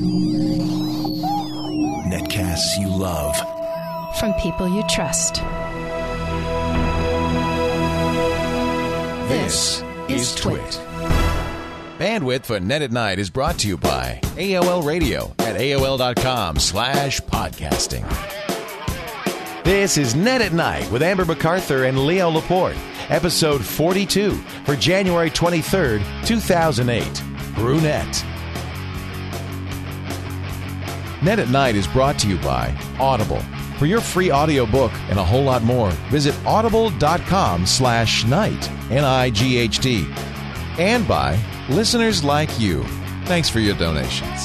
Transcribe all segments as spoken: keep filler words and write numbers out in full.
Netcasts you love. From people you trust. This is Twit. Bandwidth for Net at Night is brought to you by A O L Radio at A O L dot com slash podcasting. This is Net at Night with Amber MacArthur and Leo Laporte, episode forty-two for January twenty-third, two thousand eight. Brunette. Net at Night is brought to you by Audible. For your free audiobook and a whole lot more, visit audible.com slash night, N I G H T. And by listeners like you. Thanks for your donations.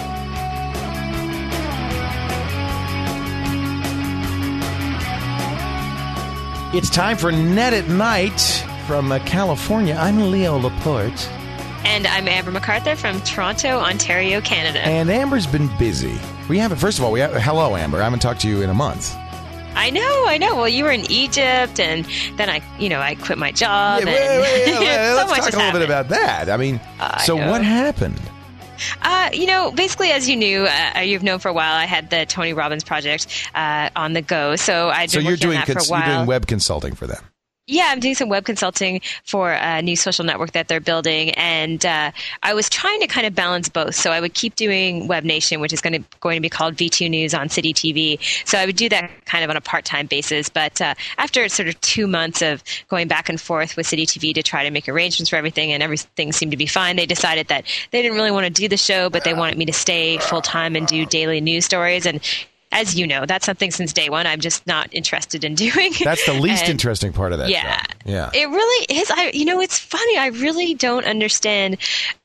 It's time for Net at Night from uh, California. I'm Leo Laporte. And I'm Amber MacArthur from Toronto, Ontario, Canada. And Amber's been busy. We haven't, first of all, we have, hello, Amber. I haven't talked to you in a month. I know, I know. Well, you were in Egypt, and then I, you know, I quit my job. Yeah, and wait, wait, wait, wait, so let's much talk a little happened. bit about that. I mean, uh, so I what happened? Uh, you know, basically, as you knew, uh, you've known for a while, I had the Tony Robbins project uh, on the go. So I'd So been you're working doing on that cons- for a while. you're doing web consulting for them. Yeah, I'm doing some web consulting for a new social network that they're building, and uh, I was trying to kind of balance both. So I would keep doing Web Nation, which is going to going to be called V two News on City T V. So I would do that kind of on a part-time basis. But uh, after sort of two months of going back and forth with City T V to try to make arrangements for everything, and everything seemed to be fine, they decided that they didn't really want to do the show, but they wanted me to stay full-time and do daily news stories. And as you know, that's something since day one I'm just not interested in doing. That's the least and, interesting part of that yeah, job. Yeah. It really is. I, you know, it's funny. I really don't understand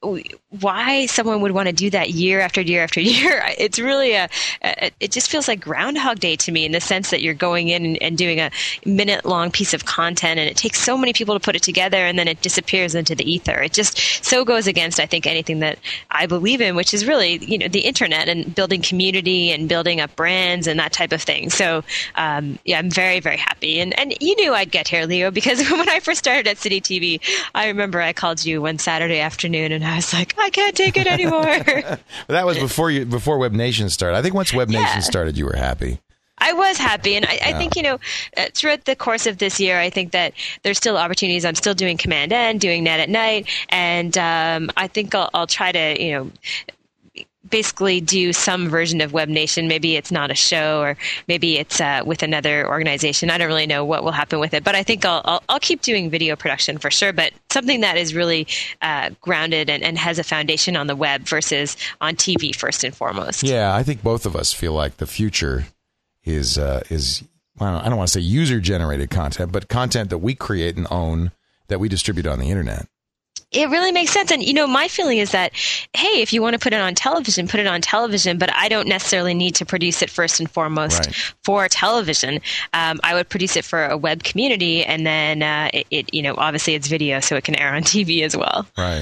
why someone would want to do that year after year after year. It's really a, a it just feels like Groundhog Day to me in the sense that you're going in and, and doing a minute long piece of content, and it takes so many people to put it together, and then it disappears into the ether. It just so goes against, I think, anything that I believe in, which is really, you know, the internet and building community and building up brands and that type of thing. So, um, yeah, I'm very, very happy. And and you knew I'd get here, Leo, because when I first started at City T V, I remember I called you one Saturday afternoon, and I was like, I can't take it anymore. But that was before you before Web Nation started. I think once Web Nation Yeah. started, you were happy. I was happy, and I, Yeah. I think, you know, uh, throughout the course of this year, I think that there's still opportunities. I'm still doing Command N, doing Net at Night, and um, I think I'll, I'll try to, you know, basically do some version of Web Nation. Maybe it's not a show, or maybe it's uh, with another organization. I don't really know what will happen with it, but I think I'll I'll, I'll keep doing video production for sure, but something that is really uh, grounded and, and has a foundation on the web versus on T V first and foremost. Yeah, I think both of us feel like the future is uh, is I don't, I don't want to say user generated content, but content that we create and own that we distribute on the internet. It really makes sense. And, you know, my feeling is that, hey, if you want to put it on television, put it on television, but I don't necessarily need to produce it first and foremost Right. for television. Um, I would produce it for a web community, and then uh, it, it, you know, obviously it's video, so it can air on T V as well. Right.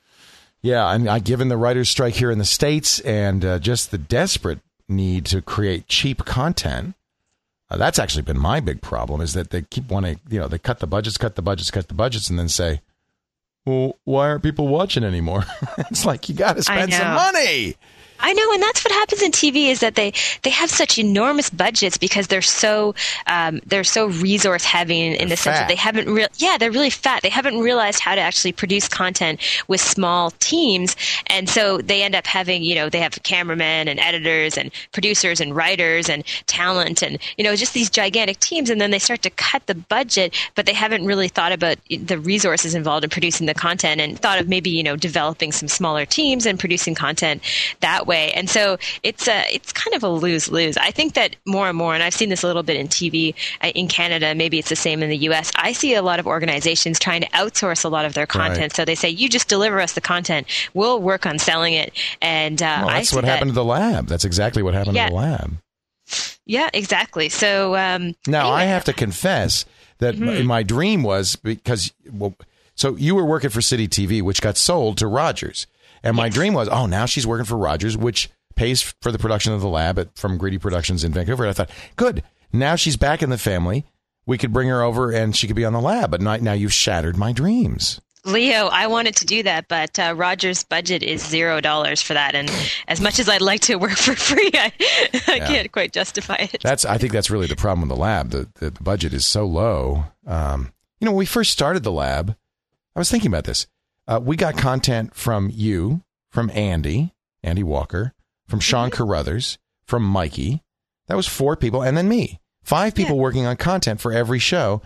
Yeah, and I, given the writer's strike here in the States and uh, just the desperate need to create cheap content, uh, that's actually been my big problem, is that they keep wanting, you know, they cut the budgets, cut the budgets, cut the budgets, and then say, well, why aren't people watching anymore? It's like, you got to spend some money. I know, and that's what happens in T V is that they, they have such enormous budgets because they're so um, they're so resource heavy in, in the sense that they haven't re- yeah they're really fat. They haven't realized how to actually produce content with small teams, and so they end up having, you know, they have cameramen and editors and producers and writers and talent and, you know, just these gigantic teams, and then they start to cut the budget, but they haven't really thought about the resources involved in producing the content and thought of maybe, you know, developing some smaller teams and producing content that way. And so it's a, it's kind of a lose-lose. I think that more and more, and I've seen this a little bit in T V in Canada, maybe it's the same in the U S, I see a lot of organizations trying to outsource a lot of their content. Right. So they say, you just deliver us the content. We'll work on selling it. And uh, well, I that's see what that, happened to the lab. That's exactly what happened yeah. to the lab. Yeah, exactly. So um, now anyway. I have to confess that mm-hmm. my dream was because, well, so you were working for City T V, which got sold to Rogers. And my yes. dream was, oh, now she's working for Rogers, which pays for the production of the lab at, from Greedy Productions in Vancouver. And I thought, good, now she's back in the family. We could bring her over and she could be on the lab. But not, now you've shattered my dreams. Leo, I wanted to do that, but uh, Roger's budget is zero dollars for that, and as much as I'd like to work for free, I, I yeah. can't quite justify it. That's I think that's really the problem with the lab. The, the budget is so low. Um, you know, when we first started the lab, I was thinking about this. Uh, we got content from you, from Andy, Andy Walker, from Sean mm-hmm. Carruthers, from Mikey. That was four people, and then me. Five people yeah. working on content for every show.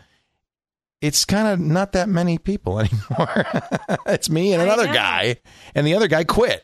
It's kind of not that many people anymore. It's me and another guy, and the other guy quit.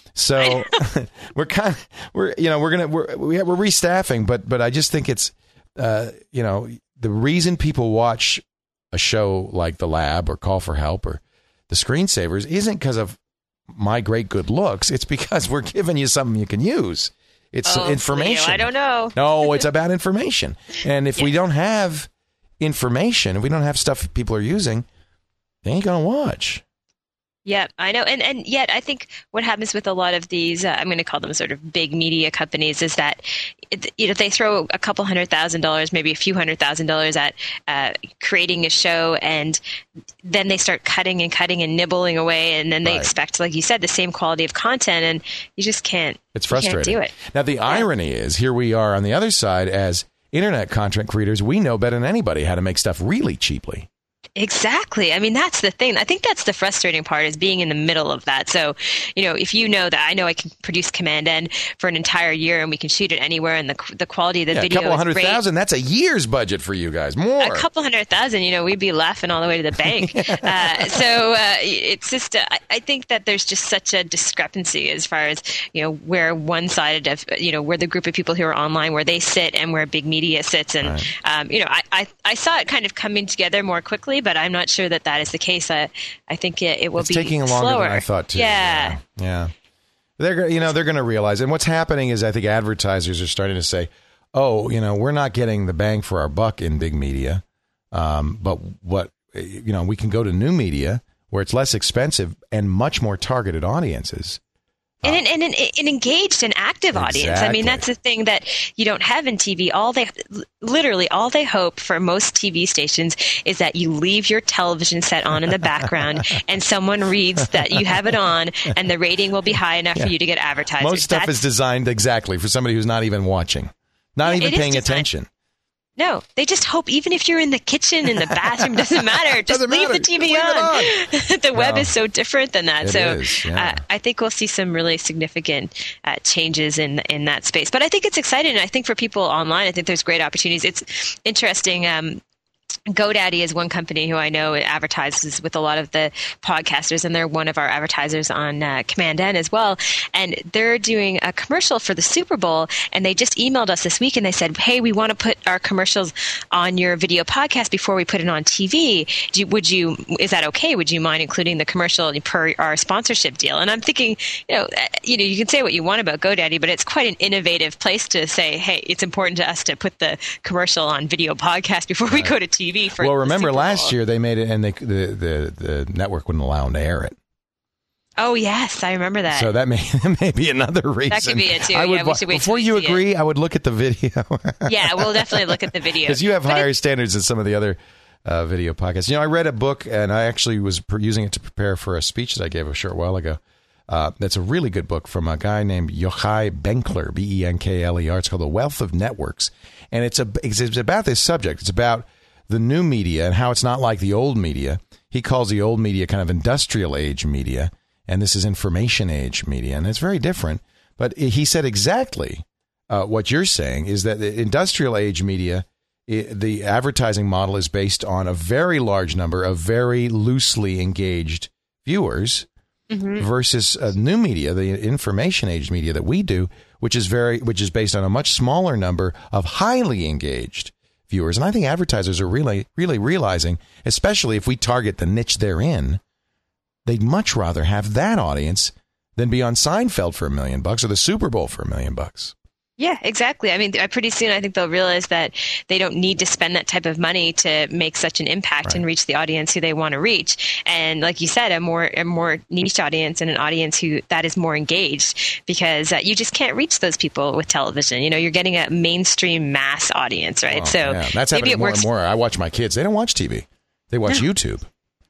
So we're kind of we're you know we're gonna we're we're restaffing, but but I just think it's uh, you know the reason people watch a show like The Lab or Call for Help or The Screensavers isn't because of my great good looks. It's because we're giving you something you can use. It's oh, information. Leo, I don't know. No, it's about information. And if yeah. we don't have information, if we don't have stuff people are using, they ain't going to watch. Yeah, I know. And and yet I think what happens with a lot of these, uh, I'm going to call them sort of big media companies, is that it, you know they throw a couple hundred thousand dollars, maybe a few hundred thousand dollars at uh, creating a show, and then they start cutting and cutting and nibbling away, and then they right. expect, like you said, the same quality of content, and you just can't. It's frustrating. You can't do it. Now the yeah. irony is, here we are on the other side as internet content creators. We know better than anybody how to make stuff really cheaply. Exactly. I mean, that's the thing. I think that's the frustrating part, is being in the middle of that. So, you know, if you know that I know I can produce Command N for an entire year and we can shoot it anywhere and the the quality of the yeah, video a couple is hundred great. thousand, that's a year's budget for you guys. More. A couple hundred thousand, you know, we'd be laughing all the way to the bank. uh, so uh, it's just, uh, I think that there's just such a discrepancy as far as, you know, where one sided of, you know, where the group of people who are online, where they sit and where big media sits. And, right. um, you know, I, I, I saw it kind of coming together more quickly, but I'm not sure that that is the case. I, I think it, it will it's be taking longer slower. than I thought too. Yeah. Yeah. yeah. They're, you know, they're going to realize. And what's happening is I think advertisers are starting to say, oh, you know, we're not getting the bang for our buck in big media. Um, but what, you know, we can go to new media where it's less expensive and much more targeted audiences. And an, and an, an engaged and active Exactly. audience. I mean, that's the thing that you don't have in T V. All they, literally, all they hope for most T V stations is that you leave your television set on in the background and someone reads that you have it on, and the rating will be high enough yeah. for you to get advertisers. Most stuff that's, is designed exactly for somebody who's not even watching, not yeah, even paying attention. No, they just hope, even if you're in the kitchen, in the bathroom, doesn't matter. Just doesn't leave matter. the T V on. on. The web no. is so different than that. It so is, yeah. uh, I think we'll see some really significant uh, changes in in that space. But I think it's exciting. And I think for people online, I think there's great opportunities. It's interesting. Um, GoDaddy is one company who I know advertises with a lot of the podcasters, and they're one of our advertisers on uh, Command N as well. And they're doing a commercial for the Super Bowl, and they just emailed us this week and they said, hey, we want to put our commercials on your video podcast before we put it on T V. Do you, would you, is that okay? Would you mind including the commercial per our sponsorship deal? And I'm thinking, you know, you know, you can say what you want about GoDaddy, but it's quite an innovative place to say, hey, it's important to us to put the commercial on video podcast before we right. go to T V. For well, remember last Bowl. year they made it, and they, the, the the network wouldn't allow them to air it. Oh yes, I remember that. So that may that may be another reason. That could be it too. I would, yeah, we should wait before you agree, it. I would look at the video. Yeah, we'll definitely look at the video because you have but higher it, standards than some of the other uh, video podcasts. You know, I read a book, and I actually was per- using it to prepare for a speech that I gave a short while ago. Uh, that's a really good book from a guy named Yochai Benkler, B E N K L E R. It's called The Wealth of Networks, and it's a it's about this subject. It's about the new media and how it's not like the old media. He calls the old media kind of industrial age media, and this is information age media, and it's very different. But he said exactly uh, what you're saying, is that the industrial age media, it, the advertising model is based on a very large number of very loosely engaged viewers, mm-hmm. versus uh, new media, the information age media that we do, which is very, which is based on a much smaller number of highly engaged viewers. And I think advertisers are really, really realizing, especially if we target the niche they're in, they'd much rather have that audience than be on Seinfeld for a million bucks or the Super Bowl for a million bucks. Yeah, exactly. I mean, pretty soon I think they'll realize that they don't need to spend that type of money to make such an impact right. and reach the audience who they want to reach. And like you said, a more a more niche audience and an audience who that is more engaged, because uh, you just can't reach those people with television. You know, you're getting a mainstream mass audience, right? Oh, so yeah. That's maybe happening it more works. and more. I watch my kids. They don't watch T V. They watch no. YouTube.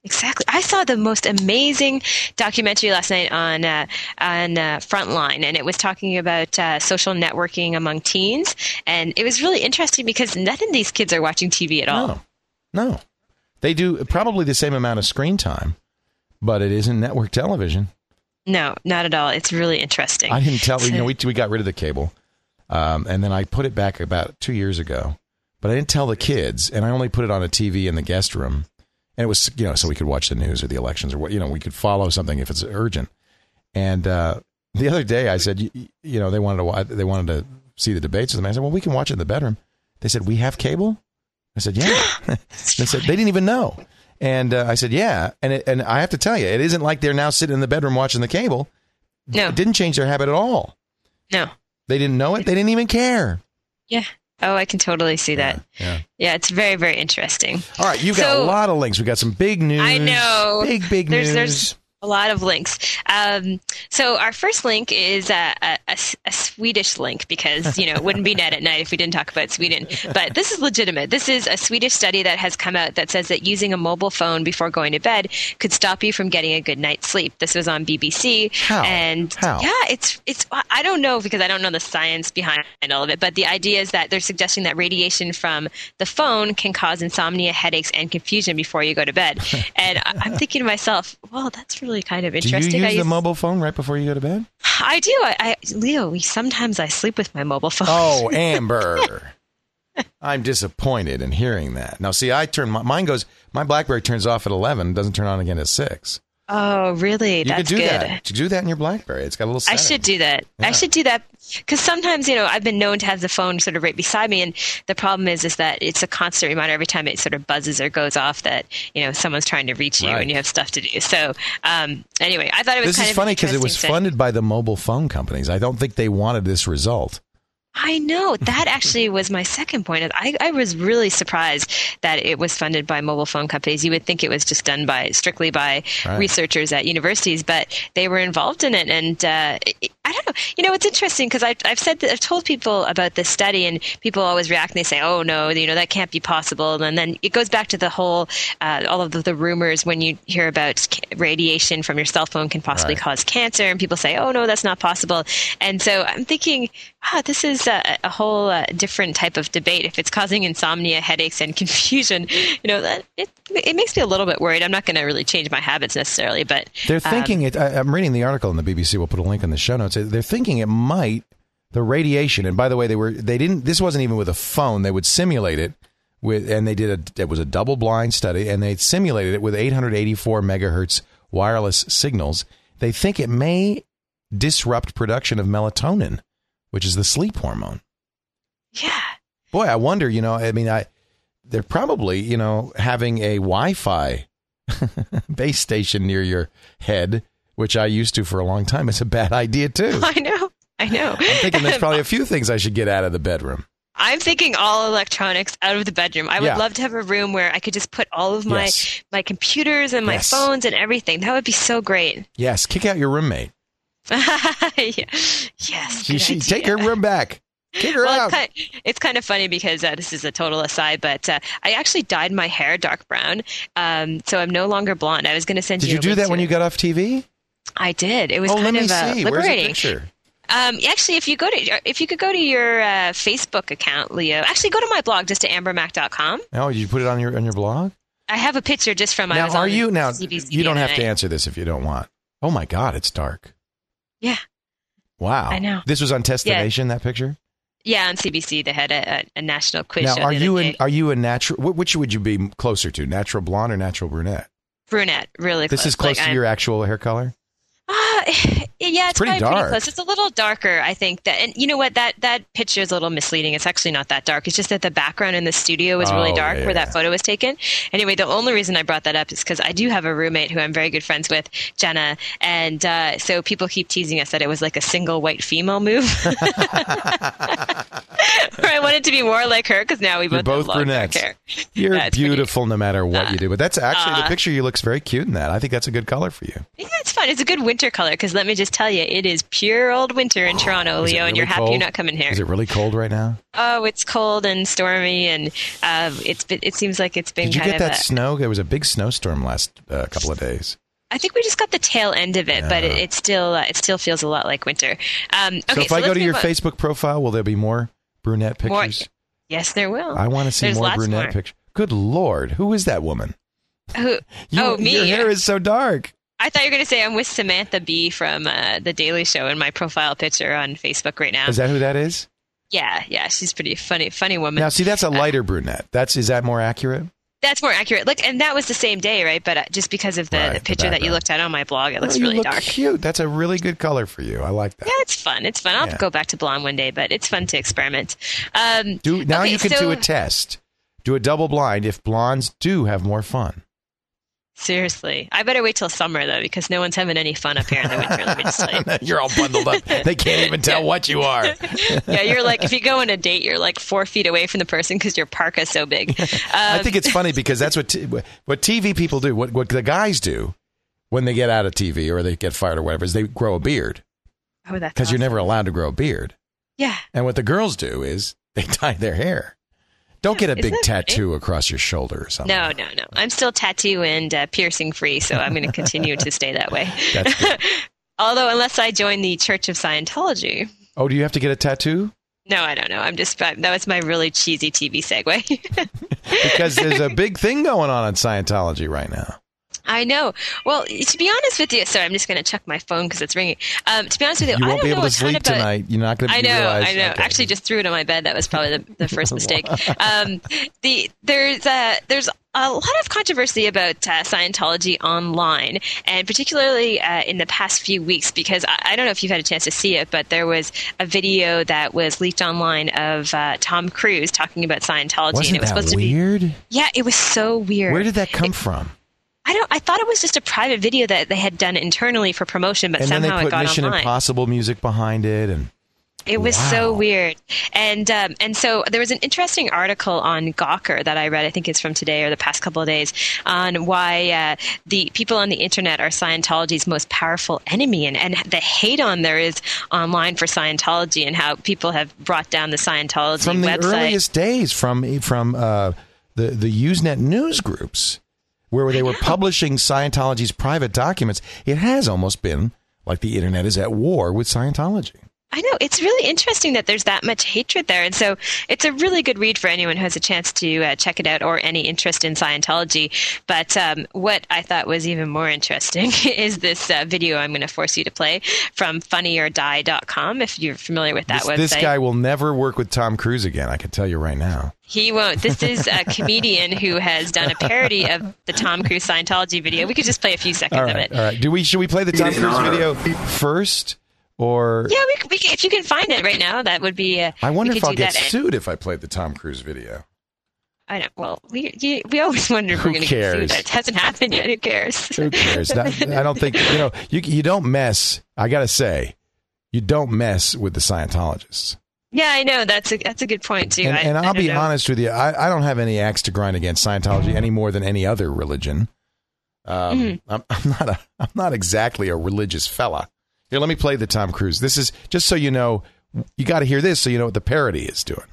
Exactly. I saw the most amazing documentary last night on uh, on uh, Frontline, and it was talking about uh, social networking among teens, and it was really interesting because none of these kids are watching T V at all. No, no. They do probably the same amount of screen time, but it isn't network television. No, not at all. It's really interesting. I didn't tell you. know, we we got rid of the cable, um, and then I put it back about two years ago, but I didn't tell the kids, and I only put it on a T V in the guest room. And it was, you know, so we could watch the news or the elections or what, you know, we could follow something if it's urgent. And uh, the other day I said, you, you know, they wanted to watch, they wanted to see the debates with them. I said, well, we can watch it in the bedroom. They said, we have cable? I said, yeah. They said, they didn't even know. And uh, I said, yeah. And it, and I have to tell you, it isn't like they're now sitting in the bedroom watching the cable. No. It didn't change their habit at all. No. They didn't know it. They didn't even care. Yeah. Oh, I can totally see that. Yeah, yeah. Yeah, it's very, very interesting. All right, you've got so, a lot of links. We got some big news. I know. Big, big there's, news. There's a lot of links. Um, so our first link is a, a, a, a Swedish link because, you know, it wouldn't be Net at Night if we didn't talk about Sweden. But this is legitimate. This is a Swedish study that has come out that says that using a mobile phone before going to bed could stop you from getting a good night's sleep. This was on B B C. How? And How? yeah, it's, it's, I don't know because I don't know the science behind all of it, but the idea is that they're suggesting that radiation from the phone can cause insomnia, headaches, and confusion before you go to bed. And I'm thinking to myself, well, that's really kind of interesting. Do you use I the use, mobile phone right before you go to bed? I do. I, I Leo, we, sometimes I sleep with my mobile phone. Oh, Amber. I'm disappointed in hearing that. Now, see, I turn my, mine goes, my BlackBerry turns off at eleven, doesn't turn on again at six. Oh, really? You That's could do good. that. You could do that in your BlackBerry. It's got a little setting. I should do that. Yeah. I should do that because sometimes, you know, I've been known to have the phone sort of right beside me, and the problem is, is that it's a constant reminder every time it sort of buzzes or goes off that, you know, someone's trying to reach you Right. and you have stuff to do. So, um, anyway, I thought it was This kind is of funny because it was interesting to- funded by the mobile phone companies. I don't think they wanted this result. I know. That actually was my second point. I, I was really surprised that it was funded by mobile phone companies. You would think it was just done by strictly by Right. researchers at universities, but they were involved in it. And uh, it, I don't know. You know, it's interesting because I've, I've said that I've told people about this study, and people always react and they say, "Oh no, you know that can't be possible." And then it goes back to the whole, uh, all of the, the rumors when you hear about radiation from your cell phone can possibly Right. cause cancer, and people say, "Oh no, that's not possible." And so I'm thinking, wow, this is a, a whole uh, different type of debate. If it's causing insomnia, headaches, and confusion, you know, that it it makes me a little bit worried. I'm not going to really change my habits necessarily, but They're thinking um, it. I, I'm reading the article in the B B C. We'll put a link in the show notes. They're thinking it might the radiation. And by the way, they were they didn't. This wasn't even with a phone. They would simulate it with, and they did a. It was a double blind study, and they simulated it with eight hundred eighty-four megahertz wireless signals. They think it may disrupt production of melatonin, which is the sleep hormone. yeah. Boy, I wonder. You know, I mean, I they're probably you know having a Wi-Fi base station near your head, which I used to for a long time. It's a bad idea too. I know. I know. I'm thinking there's probably a few things I should get out of the bedroom. I'm thinking all electronics out of the bedroom. I would Yeah. love to have a room where I could just put all of my, Yes. my computers and my Yes. phones and everything. That would be so great. Yes, kick out your roommate. yeah. Yes. She, good she, idea. take her room back. Kick her Well, out. it's kind, it's kind of funny because uh, this is a total aside, but uh, I actually dyed my hair dark brown, um, so I'm no longer blonde. I was going to send Did you. you a do link that to when it. you got off T V? I did. It was Oh, kind let me of uh, see. Where's the liberating. picture? Um, actually, if you go to if you could go to your uh, Facebook account, Leo. Actually, go to my blog, just to amber mac dot com. Oh, did you put it on your on your blog? I have a picture just from. I Now, was are on you now? C B C You don't the have other to night. answer this if you don't want. Oh my God, it's dark. Yeah, Wow, I know. This was on Test the Yeah. Nation. That picture. yeah. On C B C, they had a, a, a national quiz Now, show. are the other you day. an, are you a natural? wh- Which would you be closer to, natural blonde or natural brunette? brunette? Really close. This is close Like, to I'm- your actual hair color. Uh, yeah, it's, pretty probably pretty dark. close. It's a little darker, I think. That, and you know what? That that picture is a little misleading. It's actually not that dark. It's just that the background in the studio was really Oh, dark yeah. where that photo was taken. Anyway, the only reason I brought that up is because I do have a roommate who I'm very good friends with, Jenna, and uh, so people keep teasing us that it was like a single white female move. or I wanted to be more like her because now we both, both have long brunettes. Hair. You're That's beautiful pretty, no matter what uh, you do. But that's actually uh, the picture you looks very cute in that. I think that's a good color for you. Yeah, it's fun. It's a good winter color because let me just tell you, it is pure old winter in Toronto, Leo, really and you're happy cold? you're not coming here. Is it really cold right now? Oh, it's cold and stormy, and uh, it's been, it seems like it's been. Did you kind get of that a, snow? There was a big snowstorm last uh, couple of days. I think we just got the tail end of it, yeah. but it, it still uh, it still feels a lot like winter. Um, okay, so if so I go to your on. Facebook profile, will there be more brunette pictures? More, yes, there will. I want to see There's more lots brunette more. pictures. Good Lord, who is that woman? Who? You, oh, me. Your hair is so dark. I thought you were going to say I'm with Samantha Bee from uh, The Daily Show in my profile picture on Facebook right now. Is that who that is? Yeah, yeah, she's pretty funny, funny woman. Now, see, that's a Uh, lighter brunette. That's is that more accurate? That's more accurate. Look, and that was the same day, right? But uh, just because of the, Right, the the picture that you background. looked at on my blog, it looks Oh, you really look dark. cute. That's a really good color for you. I like that. Yeah, it's fun. It's fun. I'll Yeah. go back to blonde one day, but it's fun to experiment. Um, Do now okay, you can so, do a test. Do a double blind if blondes do have more fun. Seriously, I better wait till summer though, because no one's having any fun up here in the winter. Let me just tell you. You're all bundled up. They can't even tell what you are. Yeah, you're like, if you go on a date, you're like four feet away from the person because your parka's so big. Um, I think it's funny because that's what t- what T V people do. What what the guys do when they get out of T V or they get fired or whatever is they grow a beard oh, that's because awesome. you're never allowed to grow a beard. Yeah. And what the girls do is they dye their hair. Don't get a Isn't big that funny? tattoo across your shoulder or something. No, no, no. I'm still tattoo and uh, piercing free, so I'm going to continue to stay that way. That's good. Although, unless I join the Church of Scientology. Oh, do you have to get a tattoo? No, I don't know. I'm just, that was my really cheesy T V segue. Because there's a big thing going on in Scientology right now. I know. Well, to be honest with you, sorry, I'm just going to check my phone because it's ringing. Um, to be honest with you, You I won't don't be able know to a ton sleep about, tonight. You're not going to I know, realize. I know. Okay. Actually, just threw it on my bed. That was probably the, the first mistake. Um, the there's uh, there's a lot of controversy about uh, Scientology online, and particularly uh, in the past few weeks, because I, I don't know if you've had a chance to see it, but there was a video that was leaked online of uh, Tom Cruise talking about Scientology, Wasn't and it was that supposed weird? to be. Yeah, it was so weird. Where did that come from? I don't. I thought it was just a private video that they had done internally for promotion, but And then somehow they it put got Mission online. Impossible music behind it, and It was Wow. so weird. And um, and so there was an interesting article on Gawker that I read, I think it's from today or the past couple of days, on why uh, the people on the internet are Scientology's most powerful enemy, and, and the hate on there is online for Scientology, and how people have brought down the Scientology from the website. earliest days, from from uh, the the Usenet news groups, where they were publishing Scientology's private documents. It has almost been like the internet is at war with Scientology. I know. It's really interesting that there's that much hatred there. And so it's a really good read for anyone who has a chance to uh, check it out or any interest in Scientology. But um, what I thought was even more interesting is this uh, video I'm going to force you to play from funny or die dot com, if you're familiar with that This, website. this guy will never work with Tom Cruise again, I can tell you right now. He won't. This is a comedian who has done a parody of the Tom Cruise Scientology video. We could just play a few seconds All of right, it. all right. Do we should we play the Tom Cruise video first? Or Yeah, we, we, if you can find it right now, that would be. Uh, I wonder we if could I'll do get that. sued if I played the Tom Cruise video. I don't. Well, we you, we always wonder if Who we're going to get cares? sued. It hasn't happened yet. Who cares? Who cares? That, I don't think you know. You you don't mess. I gotta say, you don't mess with the Scientologists. Yeah, I know. That's a that's a good point too. And, I, and I I'll don't be know. honest with you. I, I don't have any axe to grind against Scientology any more than any other religion. Um, Mm-hmm. I'm, I'm not a. I'm not exactly a religious fella. Here, let me play the Tom Cruise. This is just so you know. You got to hear this so you know what the parody is doing.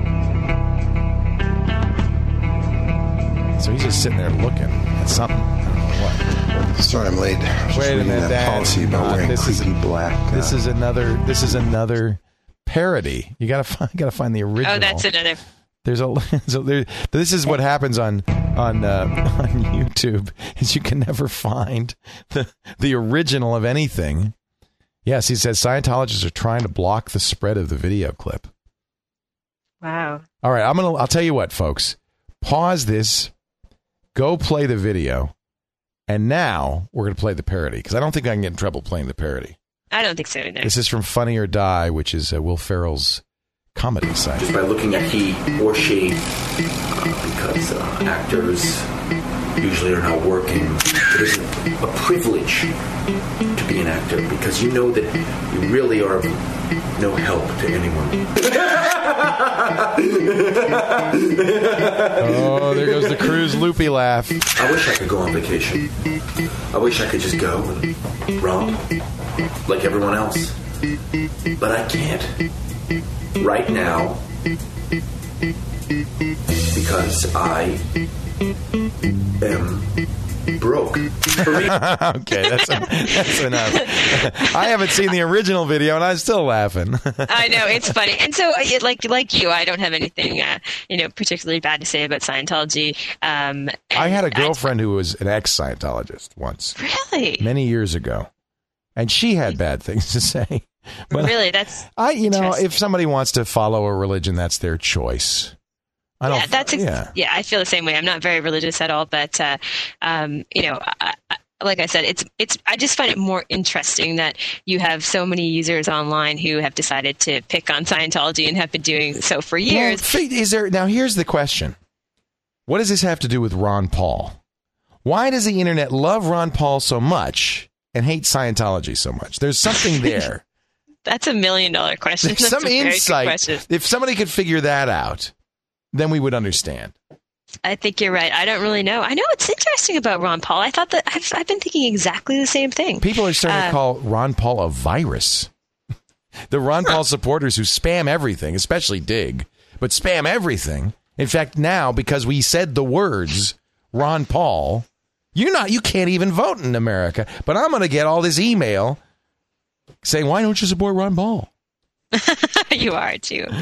So he's just sitting there looking at something. I don't know what. Sorry, I'm late. I was just Wait a reading minute, that Dad. policy about Uh, wearing this is- creepy black. This uh, is another. This is another parody. You gotta find. Gotta find the original. Oh, that's another. There's a. So there, this is what happens on on uh, on YouTube. Is you can never find the the original of anything. Yes, he says Scientologists are trying to block the spread of the video clip. Wow. All right, I'm gonna. I'll tell you what, folks. Pause this. Go play the video, and now we're gonna play the parody because I don't think I can get in trouble playing the parody. I don't think so either. This is from Funny or Die, which is uh, Will Ferrell's comedy site. By looking at he or she, uh, because uh, actors usually are not working. It is a privilege to be an actor because you know that you really are of no help to anyone. Oh, there goes the Cruise loopy laugh. I wish I could go on vacation. I wish I could just go and romp like everyone else. But I can't. Right now. Because I am broke. For me. Okay, that's, that's enough. I haven't seen the original video, and I'm still laughing. I know, it's funny. And so, it, like like you, I don't have anything, uh, you know, particularly bad to say about Scientology. Um, I had a girlfriend who was an ex-Scientologist once. Really? Many years ago. And she had bad things to say. But really? That's I, you know, if somebody wants to follow a religion, that's their choice. I don't, yeah, that's ex- yeah. yeah. I feel the same way. I'm not very religious at all, but uh, um, you know, I, I, like I said, it's it's. I just find it more interesting that you have so many users online who have decided to pick on Scientology and have been doing so for years. Well, is there now? Here's the question: what does this have to do with Ron Paul? Why does the internet love Ron Paul so much and hate Scientology so much? There's something there. That's a million dollar question. There's That's some a very insight. good question. If somebody could figure that out, then we would understand. I think you're right. I don't really know. I know it's interesting about Ron Paul. I thought that I've, I've been thinking exactly the same thing. People are starting uh, to call Ron Paul a virus. The Ron Paul supporters who spam everything, especially Dig, but spam everything. In fact, now, because we said the words Ron Paul, you're not, you can't even vote in America. But I'm going to get all this email saying, why don't you support Ron Paul? You are too. You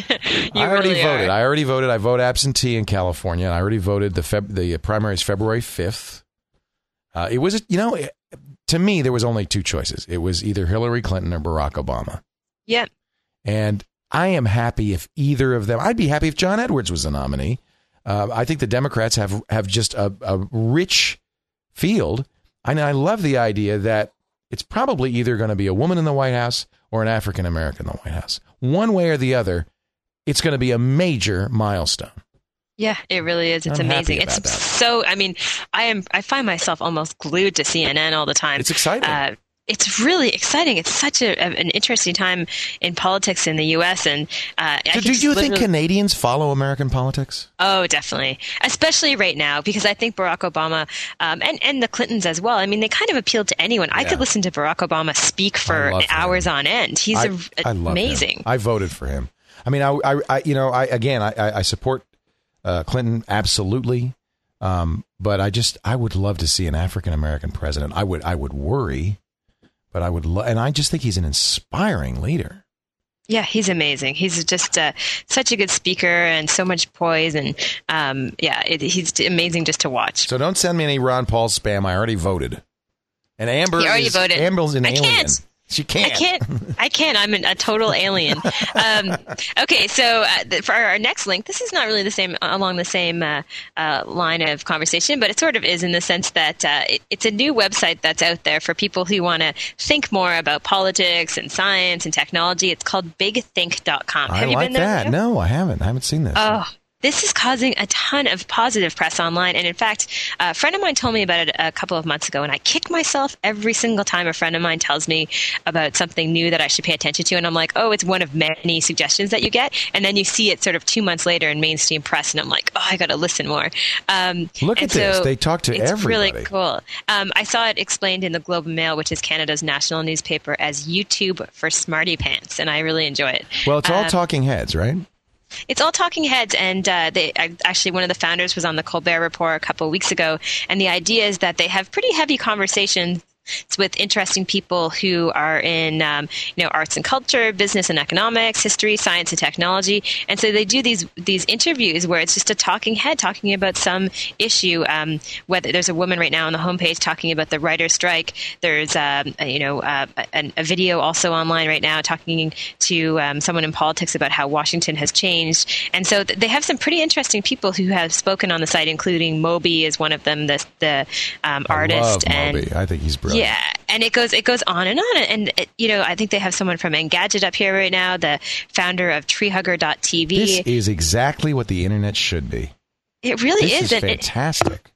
I already really voted. Are. I already voted. I vote absentee in California, and I already voted. The Feb- the primary is February fifth. Uh, it was, you know, it, to me, there was only two choices. It was either Hillary Clinton or Barack Obama. Yep. And I am happy if either of them. I'd be happy if John Edwards was the nominee. Uh, I think the Democrats have have just a, a rich field, and I love the idea that it's probably either going to be a woman in the White House or an African American in the White House. One way or the other, it's going to be a major milestone. Yeah, it really is. It's I'm amazing. It's that. so, I mean, I am, I find myself almost glued to C N N all the time. It's exciting. Uh, it's really exciting. It's such a, an interesting time in politics in the U S. And uh, so do you think Canadians follow American politics? Oh, definitely, especially right now, because I think Barack Obama um, and and the Clintons as well. I mean, they kind of appealed to anyone. I yeah. could listen to Barack Obama speak for hours him. on end. He's I, a, I love amazing. Him. I voted for him. I mean, I, I, I you know, I again, I, I support uh, Clinton absolutely. Um, but I just, I would love to see an African American president. I would, I would worry. But I would, lo- and I just think he's an inspiring leader. Yeah, he's amazing. He's just uh, such a good speaker and so much poise, and um, yeah, it, he's amazing just to watch. So don't send me any Ron Paul spam. I already voted, and Amber, you already is, voted. Amber's an I alien. Can't. She can't. I can't. I can't. I'm an, a total alien. Um, okay, so uh, th- for our next link, this is not really the same along the same uh, uh, line of conversation, but it sort of is in the sense that uh, it, it's a new website that's out there for people who want to think more about politics and science and technology. It's called big think dot com. I Have you like been there? that. Leo? No, I haven't. I haven't seen this. Oh. This is causing a ton of positive press online. And in fact, a friend of mine told me about it a couple of months ago, and I kick myself every single time a friend of mine tells me about something new that I should pay attention to. And I'm like, oh, it's one of many suggestions that you get. And then you see it sort of two months later in mainstream press, and I'm like, oh, I got to listen more. Um, Look at so this. They talk to it's everybody. It's really cool. Um, I saw it explained in the Globe and Mail, which is Canada's national newspaper, as YouTube for smarty pants, and I really enjoy it. Well, it's all um, talking heads, right? It's all talking heads, and uh, they actually one of the founders was on the Colbert Report a couple of weeks ago, and the idea is that they have pretty heavy conversations with interesting people who are in, um, you know, arts and culture, business and economics, history, science and technology, and so they do these these interviews where it's just a talking head talking about some issue. Um, whether there's a woman right now on the homepage talking about the writer's strike, there's um, a, you know uh, a, a video also online right now talking to um, someone in politics about how Washington has changed, and so th- they have some pretty interesting people who have spoken on the site, including Moby is one of them, the the um, I artist, love and Moby. I think he's brilliant. Yeah, and it goes it goes on and on, and it, you know I think they have someone from Engadget up here right now, the founder of tree hugger dot t v. This is exactly what the internet should be. It really this is. is fantastic. It,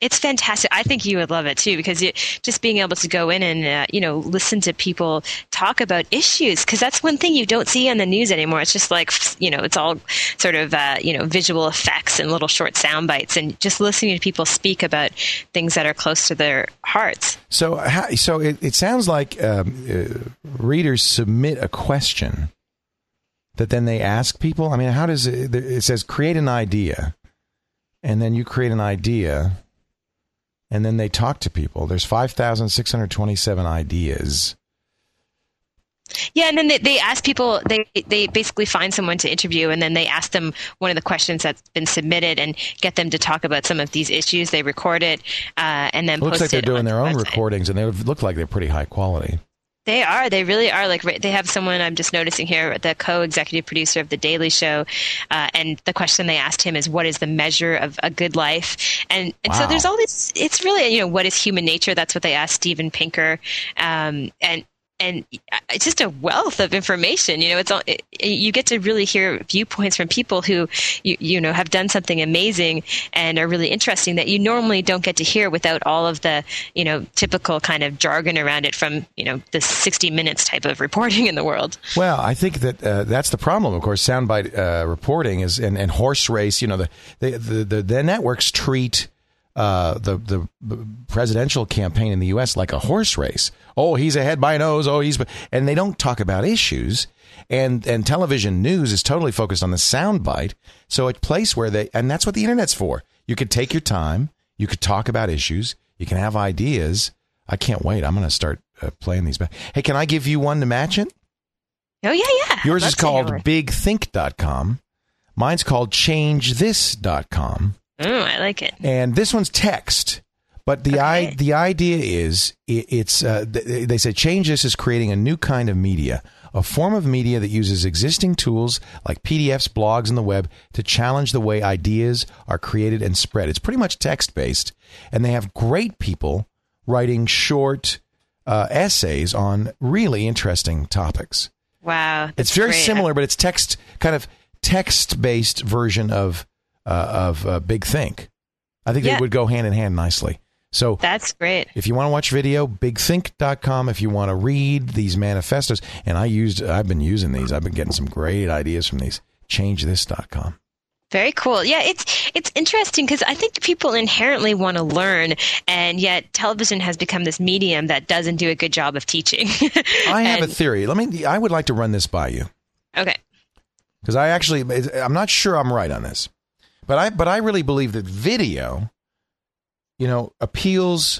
It's fantastic. I think you would love it too, because you, just being able to go in and uh, you know listen to people talk about issues, because that's one thing you don't see on the news anymore. It's just like you know, it's all sort of uh, you know visual effects and little short sound bites, and just listening to people speak about things that are close to their hearts. So, how, so it, it sounds like um, uh, readers submit a question that then they ask people. I mean, how does it? It says create an idea, and then you create an idea. And then they talk to people. There's five thousand six hundred twenty-seven ideas. Yeah, and then they, they ask people, they they basically find someone to interview, and then they ask them one of the questions that's been submitted and get them to talk about some of these issues. They record it uh, and then it looks post like they're it doing on their the own website. recordings, and they look like they're pretty high quality. They are. They really are. Like they have someone I'm just noticing here, the co-executive producer of The Daily Show, uh, and the question they asked him is, "What is the measure of a good life?" And and wow. so there's all this. It's really you know what is human nature? That's what they asked Steven Pinker, um, and. And it's just a wealth of information. You know, it's all, it, you get to really hear viewpoints from people who, you, you know, have done something amazing and are really interesting that you normally don't get to hear without all of the, you know, typical kind of jargon around it from, you know, the sixty minutes type of reporting in the world. Well, I think that uh, that's the problem. Of course, soundbite uh, reporting is and, and horse race. You know, the the the, the, the networks treat uh, the the presidential campaign in the U S like a horse race. Oh, he's ahead by a nose. Oh, he's and they don't talk about issues. And and television news is totally focused on the soundbite. So a place where they and that's what the internet's for. You could take your time. You could talk about issues. You can have ideas. I can't wait. I'm going to start uh, playing these back. Hey, can I give you one to match it? Oh yeah, yeah. Yours I'd is love to hear called one. big think dot com. Mine's called change this dot com. Oh, I like it. And this one's text. But the Okay. I, the idea is it, it's uh, th- they say change this is creating a new kind of media, a form of media that uses existing tools like P D Fs, blogs, and the web to challenge the way ideas are created and spread. It's pretty much text based, and they have great people writing short uh, essays on really interesting topics. Wow, that's It's very great. similar, but it's text kind of text based version of uh, of uh, Big Think. I think Yeah. they would go hand in hand nicely. So That's great. if you want to watch video, big think dot com. If you want to read these manifestos, and I used, I've been using these. I've been getting some great ideas from these. change this dot com. Very cool. Yeah, it's it's interesting because I think people inherently want to learn, and yet television has become this medium that doesn't do a good job of teaching. I have And- a theory. Let me. I would like to run this by you Okay. because I actually, I'm not sure I'm right on this, but I, but I really believe that video, you know, appeals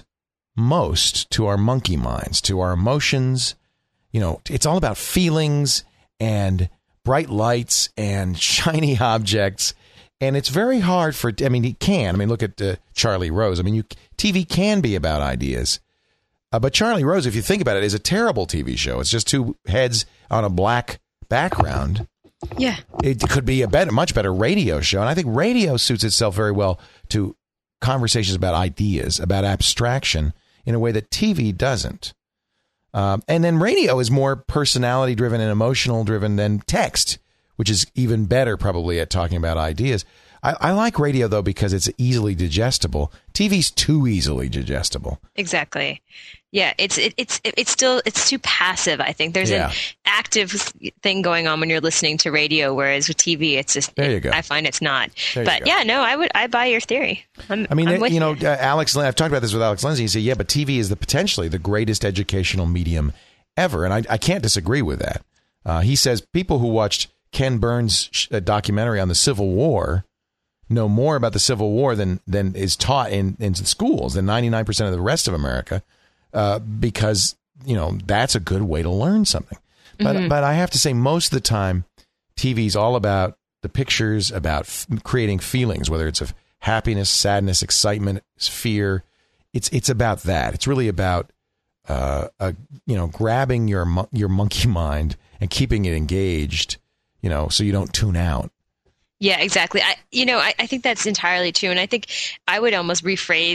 most to our monkey minds, to our emotions. You know, it's all about feelings and bright lights and shiny objects. And it's very hard for, I mean, it can. I mean, look at uh, Charlie Rose. I mean, you, T V can be about ideas. Uh, but Charlie Rose, if you think about it, is a terrible T V show. It's just two heads on a black background. Yeah. It could be a better, much better radio show. And I think radio suits itself very well to conversations about ideas, about abstraction in a way that T V doesn't. Um, and then radio is more personality driven and emotional driven than text, which is even better probably at talking about ideas. I, I like radio, though, because it's easily digestible. T V's too easily digestible. Exactly. Yeah, it's it, it's it, it's still it's too passive. I think there's Yeah. an active thing going on when you're listening to radio, whereas with T V, it's just There you it- go. I find it's not. There you But go. yeah, no, I would I buy your theory. I'm, I mean, I'm with you know, uh, Alex, I've talked about this with Alex Lindsay. He said, yeah, but T V is the potentially the greatest educational medium ever. And I, I can't disagree with that. Uh, he says people who watched Ken Burns' sh- uh, documentary on the Civil War know more about the Civil War than than is taught in, in schools than ninety-nine percent of the rest of America, uh, because, you know, that's a good way to learn something. But Mm-hmm. but I have to say, most of the time, T V is all about the pictures, about f- creating feelings, whether it's of happiness, sadness, excitement, fear. It's it's about that. It's really about uh, uh you know grabbing your mon- your monkey mind and keeping it engaged, you know, so you don't tune out. Yeah, exactly. I, you know, I, I think that's entirely true. And I think I would almost rephrase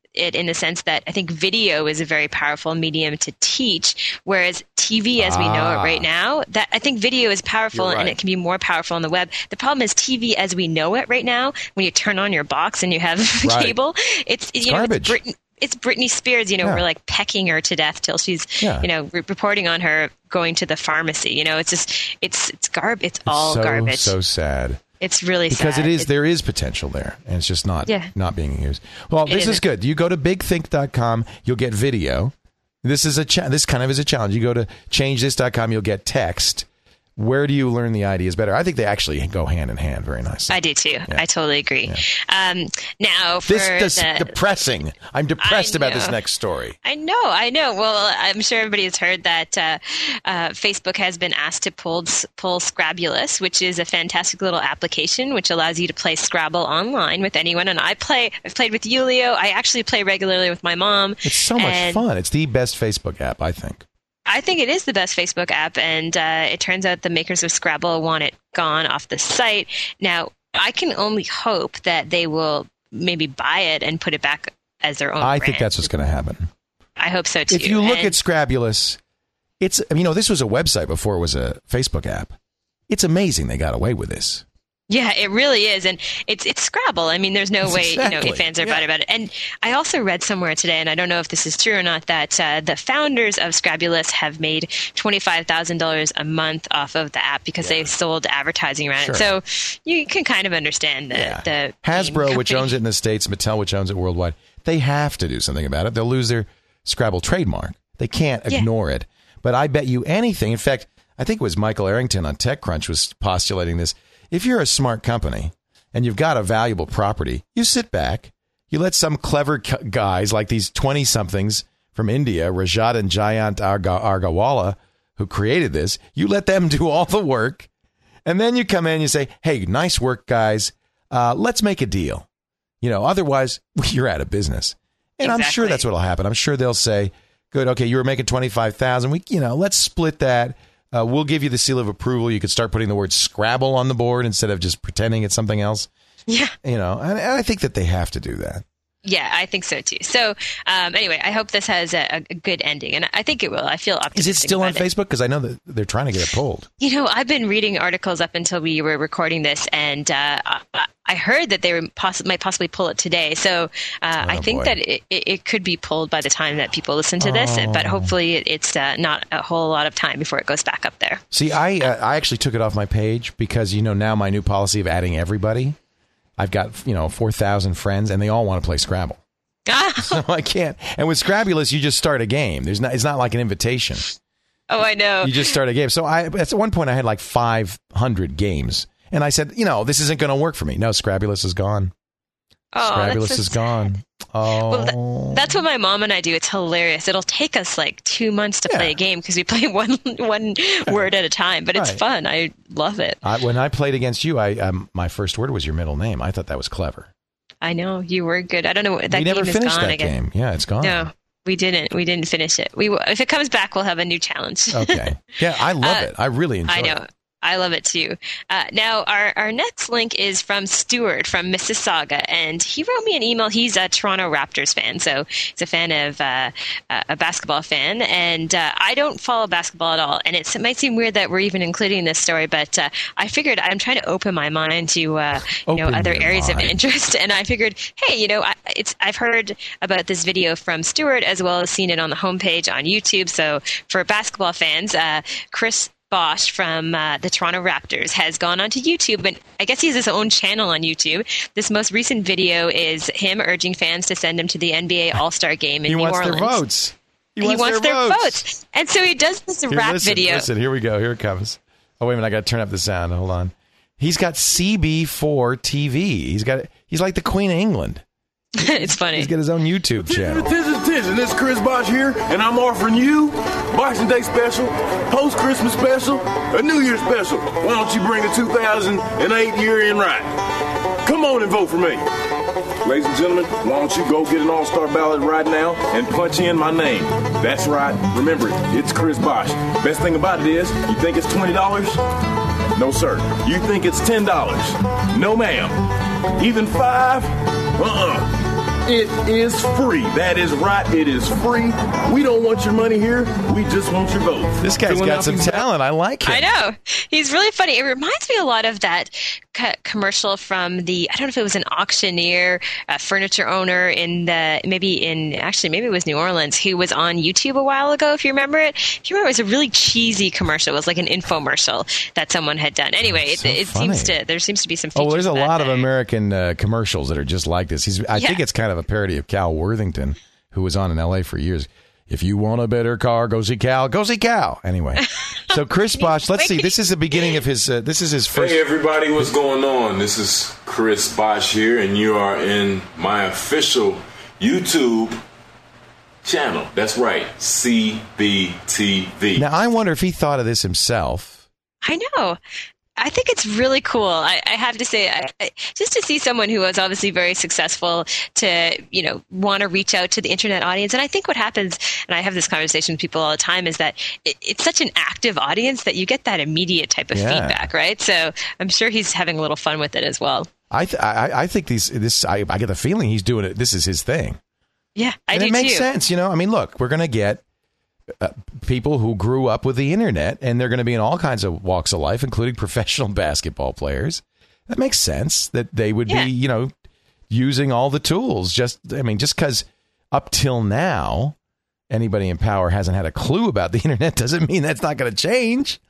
it in the sense that I think video is a very powerful medium to teach, whereas T V as we know it right now, that I think video is powerful You're right. and it can be more powerful on the web. The problem is T V as we know it right now, when you turn on your box and you have Right. cable, it's, It's you know, garbage. it's Britney, it's Britney Spears, you know, Yeah. we're like pecking her to death till she's, Yeah. you know, re- reporting on her going to the pharmacy. You know, it's just, it's, it's garb, it's all so, garbage. So sad. It's really Because sad. it is, It- there is potential there, and it's just not Yeah. not being used. Well, It this is isn't. good. You go to big think dot com, you'll get video. This is a cha- this kind of is a challenge. You go to change this dot com, you'll get text. Where do you learn the ideas better? I think they actually go hand in hand very nicely. I do too. I totally agree. Um, now, for This is the, depressing. I'm depressed I about this know. next story. I know, I know. Well, I'm sure everybody has heard that uh, uh, Facebook has been asked to pull pull Scrabulous, which is a fantastic little application which allows you to play Scrabble online with anyone. And I play. I've played with Julio. I actually play regularly with my mom. It's so much And fun. It's the best Facebook app, I think. I think it is the best Facebook app, and uh, it turns out the makers of Scrabble want it gone off the site. Now, I can only hope that they will maybe buy it and put it back as their own I brand. think that's what's going to happen. I hope so too. If you look And- at Scrabulous, it's, you know, this was a website before it was a Facebook app. It's amazing they got away with this. Yeah, it really is, and it's it's Scrabble. I mean, there's no way you know Exactly. if fans are Yeah. bad about it. And I also read somewhere today, and I don't know if this is true or not, that uh, the founders of Scrabulous have made twenty five thousand dollars a month off of the app because they sold advertising around Sure. it. So you can kind of understand the Yeah. the Hasbro, game which company. owns it in the States, Mattel, which owns it worldwide, they have to do something about it. They'll lose their Scrabble trademark. They can't Yeah. ignore it. But I bet you anything. In fact, I think it was Michael Arrington on TechCrunch was postulating this. If you're a smart company and you've got a valuable property, you sit back, you let some clever c- guys like these twenty-somethings from India, Rajat and Jayant Arga- Argawala, who created this, you let them do all the work. And then you come in and you say, hey, nice work, guys. Uh, let's make a deal. You know, otherwise, you're out of business. And I'm sure Exactly. that's what will happen. I'm sure they'll say, good, okay, you were making twenty-five thousand dollars. We, you know, let's split that. Uh, we'll give you the seal of approval. You could start putting the word Scrabble on the board instead of just pretending it's something else. Yeah. You know, and, and I think that they have to do that. Yeah, I think so too. So um, anyway, I hope this has a, a good ending, and I think it will. I feel optimistic. Is it still on about it. Facebook? Because I know that they're trying to get it pulled. You know, I've been reading articles up until we were recording this, and uh, I, I heard that they were poss- might possibly pull it today. So uh, I think boy. that it, it, it could be pulled by the time that people listen to this, Oh. but hopefully it, it's uh, not a whole lot of time before it goes back up there. See, I uh, I actually took it off my page because, you know, now my new policy of adding everybody, I've got, you know, four thousand friends and they all want to play Scrabble. So I can't. And with Scrabulous, you just start a game. There's not. It's not like an invitation. Oh, I know. You just start a game. So I, at one point, I had like five hundred games, and I said, you know, this isn't going to work for me. No, Scrabulous is gone. Oh, that's Scrabulous so is sad. gone. Oh, Well, th- that's what my mom and I do. It's hilarious. It'll take us like two months to Yeah. play a game because we play one one word at a time, but it's Right. fun. I love it. I, when I played against you, I um, my first word was your middle name. I thought that was clever. I know you were good. I don't know. That we never game is finished gone that again. game. Yeah, it's gone. No, we didn't. We didn't finish it. We will, if it comes back, we'll have a new challenge. Okay. Yeah, I love Uh, it. I really enjoy I know. it. I love it too. Uh, now, our, our next link is from Stuart from Mississauga, and he wrote me an email. He's a Toronto Raptors fan, so he's a fan of uh, a basketball fan, and uh, I don't follow basketball at all. And it's, it might seem weird that we're even including this story, but uh, I figured I'm trying to open my mind to uh, you know Open other your areas mind. of interest, and I figured, hey, you know, I, it's I've heard about this video from Stuart as well as seen it on the homepage on YouTube. So for basketball fans, uh, Chris Bosch from uh, the Toronto Raptors has gone onto YouTube, and I guess he has his own channel on YouTube. This most recent video is him urging fans to send him to the N B A All-Star game in He New wants Orleans. their votes. He, He wants their votes. votes. And so he does this Here, rap listen, video. Listen, here we go. Here it comes. Oh, wait a minute. I got to turn up the sound. Hold on. He's got C B four T V. He's got. He's like the Queen of England. It's funny. He's got his own YouTube channel. Attention, attention, this is Chris Bosch here, and I'm offering you Boxing Day special, post-Christmas special, a New Year special. Why don't you bring the two thousand eight year in right? Come on and vote for me. Ladies and gentlemen, why don't you go get an all-star ballot right now and punch in my name? That's right. Remember, it's Chris Bosch. Best thing about it is, you think it's twenty dollars? No, sir. You think it's ten dollars? No, ma'am. Even five? Uh-uh. It is free. That is right. It is free. We don't want your money here. We just want your vote. This guy's got some talent. I like him. I know. He's really funny. It reminds me a lot of that co- commercial from the, I don't know if it was an auctioneer, a furniture owner in the, maybe in, actually, maybe it was New Orleans, who was on YouTube a while ago, if you remember it. If you remember, it was a really cheesy commercial. It was like an infomercial that someone had done. Anyway, it, so it seems to, there seems to be some Oh, there's a lot of there. American uh, commercials that are just like this. He's, I Yeah. think it's kind of a parody of Cal Worthington, who was on in L A for years. If you want a better car, go see Cal. Go see Cal. Anyway, so Chris Bosh, let's see. This is the beginning of his, uh, this is his first. Hey, everybody, what's going on? This is Chris Bosh here, and you are in my official YouTube channel. That's right, C B T V. Now, I wonder if he thought of this himself. I know. I think it's really cool. I, I have to say, I, I, just to see someone who was obviously very successful to, you know, want to reach out to the internet audience. And I think what happens, and I have this conversation with people all the time, is that it, it's such an active audience that you get that immediate type of Yeah. feedback, right? So I'm sure he's having a little fun with it as well. I th- I, I think these this I, I get the feeling he's doing it. This is his thing. Yeah, I and do it makes too. sense, you know. I mean, look, we're going to get uh, people who grew up with the internet, and they're going to be in all kinds of walks of life, including professional basketball players. That makes sense that they would Yeah. be, you know, using all the tools. Just, I mean, just because up till now anybody in power hasn't had a clue about the internet doesn't mean that's not going to change.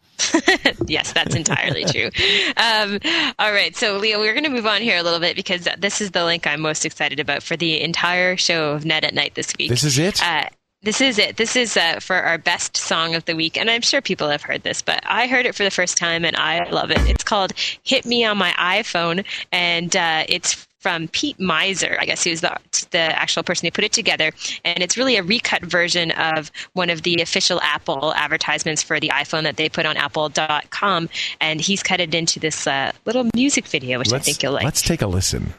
Yes, that's entirely true. Um, all right. So, Leo, we're going to move on here a little bit because this is the link I'm most excited about for the entire show of Net at Night this week. This is it? Uh, this is it. This is uh, for our best song of the week. And I'm sure people have heard this, but I heard it for the first time and I love it. It's called Hit Me on My iPhone. And uh, it's from Pete Miser. I guess he was the, the actual person who put it together. And it's really a recut version of one of the official Apple advertisements for the iPhone that they put on apple dot com. And he's cut it into this uh, little music video, which let's, I think you'll like. Let's take a listen.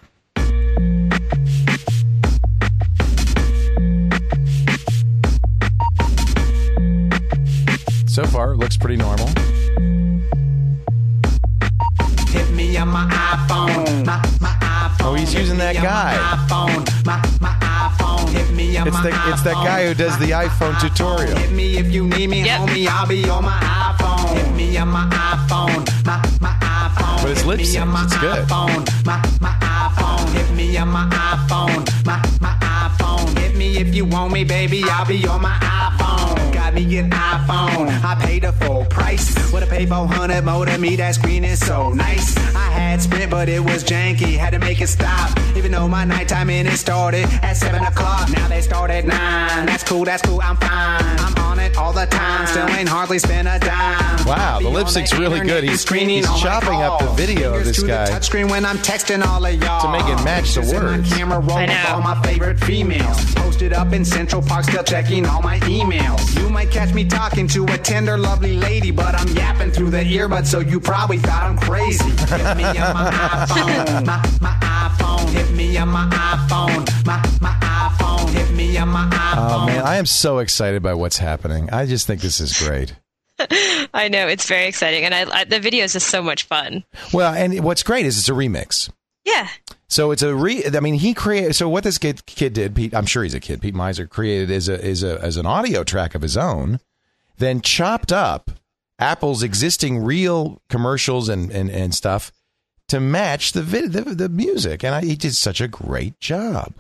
So far, it looks pretty normal. Hit me on my iPhone. My, my iPhone. Oh, he's using that guy. iPhone. My, my iPhone. Hit me on It's my the it's that iPhone. guy who does the iPhone tutorial. Hit me if you need me, Yep. homie. I'll be on my iPhone. Hit me on my iPhone. My, my iPhone. But it's Hit lip me sync. on my It's good. iPhone. My, my iPhone. Hit me on my iPhone. My, my iPhone. Hit me if you want me, baby. I'll be on my iPhone. Got me an iPhone. I paid the full price. What I pay four hundred more to me. That screen is so nice. I had Sprint, but it was janky. Had to make it stop. Even though my nighttime minute started at seven o'clock. Now they start at nine. That's cool. That's cool. I'm fine. I'm on it all the time. Still ain't hardly spent a dime. Wow, the lip sync's really good. He's, he's chopping up the video of this guy Touchscreen when I'm texting all of y'all. to make it match the Pictures in my words. camera roll I of know. all my favorite females. Posted up in Central Park, still checking all my emails. You might catch me talking to a tender, lovely lady, but I'm yapping through the earbud, so you probably thought I'm crazy. Hit me on my iPhone, my, my iPhone. Hit me on my iPhone, my, my iPhone. Hit me on my iPhone. Oh man, I am so excited by what's happening. I just think this is great. I know. It's very exciting. And I, I, the video is just so much fun. Well, and what's great is it's a remix. Yeah. So it's a re. I mean, he created. So what this kid, kid did, Pete. I'm sure he's a kid. Pete Miser created is a is a as an audio track of his own, then chopped up Apple's existing real commercials and and, and stuff to match the vid, the, the music, and I, he did such a great job.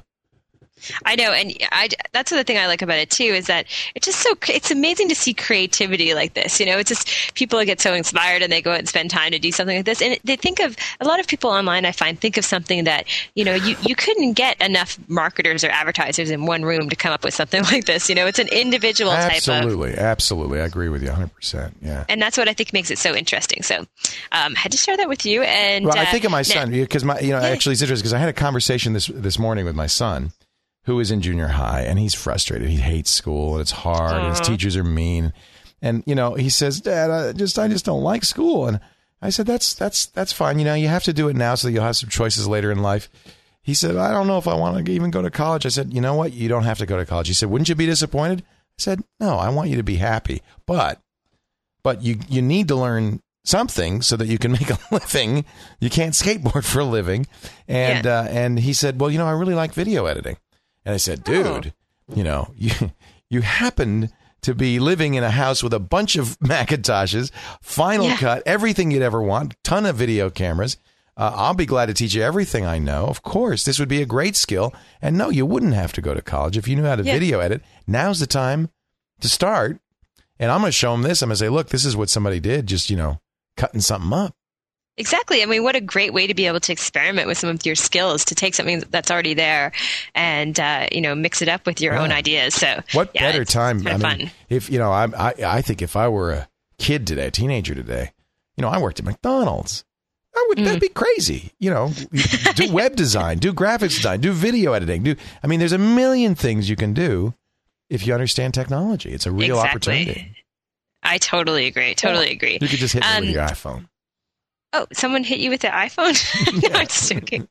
I know, and I, that's the thing I like about it too is that it's just so it's amazing to see creativity like this. You know, it's just people get so inspired and they go out and spend time to do something like this, and they think of a lot of people online. I find think of something that you know you, you couldn't get enough marketers or advertisers in one room to come up with something like this. You know, it's an individual type of. Absolutely, absolutely, I agree with you one hundred percent. Yeah, And that's what I think makes it so interesting. So, um, I had to share that with you. And well, I uh, think of my now- son because my you know Yeah. actually it's interesting because I had a conversation this this morning with my son, who is in junior high, and he's frustrated. He hates school, and it's hard, and his teachers are mean. And you know, he says, "Dad, I just I just don't like school." And I said, "That's that's that's fine. You know, you have to do it now so that you'll have some choices later in life." He said, "I don't know if I want to even go to college." I said, "You know what? You don't have to go to college." He said, "Wouldn't you be disappointed?" I said, "No, I want you to be happy, but but you you need to learn something so that you can make a living. You can't skateboard for a living." And Yeah. uh, and he said, "Well, you know, I really like video editing." And I said, dude, oh. you know, you you happen to be living in a house with a bunch of Macintoshes, Final yeah. Cut, everything you'd ever want, ton of video cameras. Uh, I'll be glad to teach you everything I know. Of course, this would be a great skill. And no, you wouldn't have to go to college if you knew how to yeah. video edit. Now's the time to start. And I'm going to show them this. I'm going to say, look, this is what somebody did, just, you know, cutting something up. Exactly. I mean, what a great way to be able to experiment with some of your skills, to take something that's already there and, uh, you know, mix it up with your yeah. own ideas. So what yeah, better time? I mean, fun. If, you know, I, I, I think if I were a kid today, a teenager today, you know, I worked at McDonald's. I would, mm. That'd be crazy. You know, do web design, do graphics design, do video editing. Do I mean, there's a million things you can do if you understand technology. It's a real exactly. opportunity. I totally agree. Totally well, agree. You could just hit me um, with your iPhone. Oh, someone hit you with the iPhone? No, I'm just joking.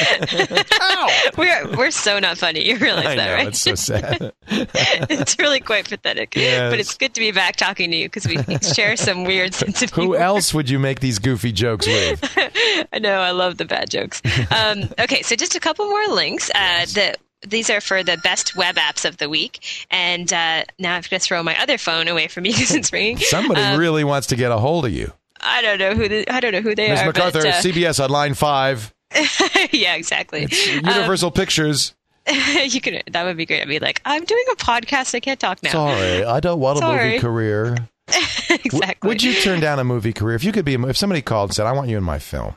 we're we're so not funny. You realize I that, know, right? It's so sad. It's really quite pathetic. Yes. But it's good to be back talking to you because we share some weird sense of humor. Who else would you make these goofy jokes with? I know. I love the bad jokes. Um, okay, so just a couple more links. Uh, yes. The These are for the best web apps of the week. And uh, now I'm going to throw my other phone away from me because it's ringing. Somebody um, really wants to get a hold of you. I don't know who the, I don't know who they Miz are. Miz MacArthur, but, uh, C B S on line five. Yeah, exactly. It's Universal um, Pictures. You can. That would be great. I'd be like, I'm doing a podcast. I can't talk now. Sorry, I don't want Sorry. a movie career. Exactly. W- would you turn down a movie career if you could be? If somebody called and said, "I want you in my film"?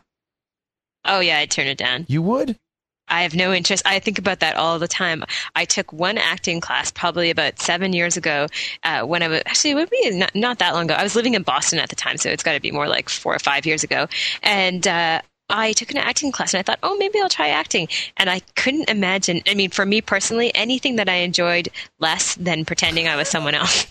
Oh yeah, I'd turn it down. You would? I have no interest. I think about that all the time. I took one acting class probably about seven years ago uh, when I was, actually it would be not, not that long ago. I was living in Boston at the time, so it's got to be more like four or five years ago. And uh, I took an acting class and I thought, oh, maybe I'll try acting. And I couldn't imagine, I mean, for me personally, anything that I enjoyed less than pretending I was someone else.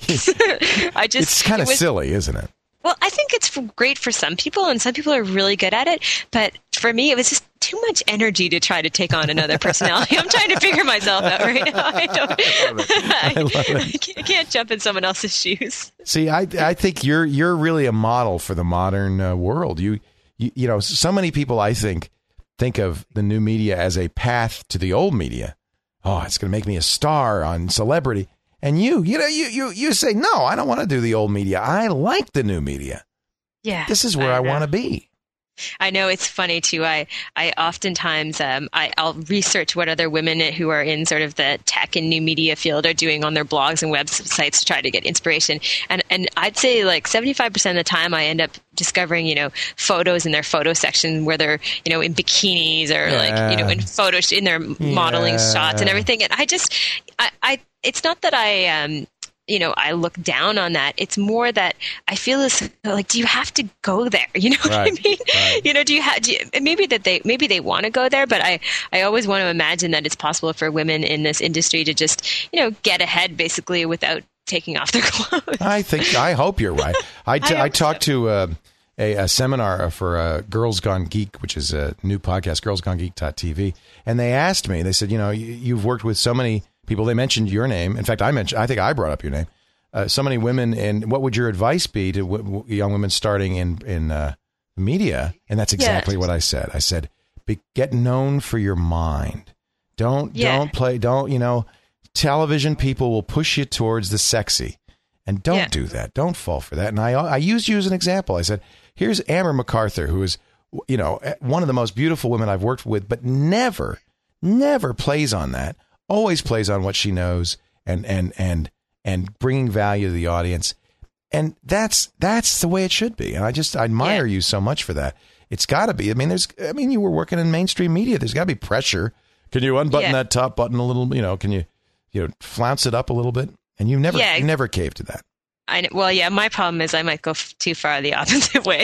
I just, it's kind of it silly, isn't it? Well, I think it's great for some people, and some people are really good at it. But for me, it was just too much energy to try to take on another personality. I'm trying to figure myself out right now. I don't. I, love it. I, love it. I can't jump in someone else's shoes. See, I I think you're you're really a model for the modern uh, world. You, you you know, so many people I think think of the new media as a path to the old media. Oh, it's going to make me a star on Celebrity. And you, you know, you, you, you say, no, I don't want to do the old media. I like the new media. Yeah. This is where I, I want to be. I know it's funny too. I, I oftentimes, um, I, I'll research what other women who are in sort of the tech and new media field are doing on their blogs and websites to try to get inspiration. And, and I'd say like seventy-five percent of the time I end up discovering, you know, photos in their photo section where they're, you know, in bikinis or yeah. like, you know, in photos in their modeling yeah. shots and everything. And I just, I, I, it's not that I, um, you know, I look down on that. It's more that I feel this, like, do you have to go there? You know what right, I mean? Right. You know, do you have, do you, maybe that they, maybe they want to go there, but I, I always want to imagine that it's possible for women in this industry to just, you know, get ahead basically without taking off their clothes. I think, I hope you're right. I, t- I, I talked so. to uh, a, a seminar for uh, Girls Gone Geek, which is a new podcast, girls gone geek dot t v. And they asked me, they said, you know, you, you've worked with so many people. They mentioned your name. In fact, I mentioned, I think I brought up your name. Uh, so many women, and what would your advice be to w- w- young women starting in in uh, media? And that's exactly yeah. what I said. I said, be, get known for your mind. Don't yeah. don't play. Don't you know? Television people will push you towards the sexy, and don't yeah. do that. Don't fall for that. And I I used you as an example. I said, here's Amber MacArthur, who is, you know, one of the most beautiful women I've worked with, but never, never plays on that. Always plays on what she knows and and and and bringing value to the audience. And that's that's the way it should be. And I just I admire yeah. you so much for that. It's got to be. I mean, there's I mean, you were working in mainstream media. There's got to be pressure. Can you unbutton yeah. that top button a little, you know, can you you know, flounce it up a little bit? And you never yeah. you never caved to that. I, well, yeah, my problem is I might go f- too far the opposite way,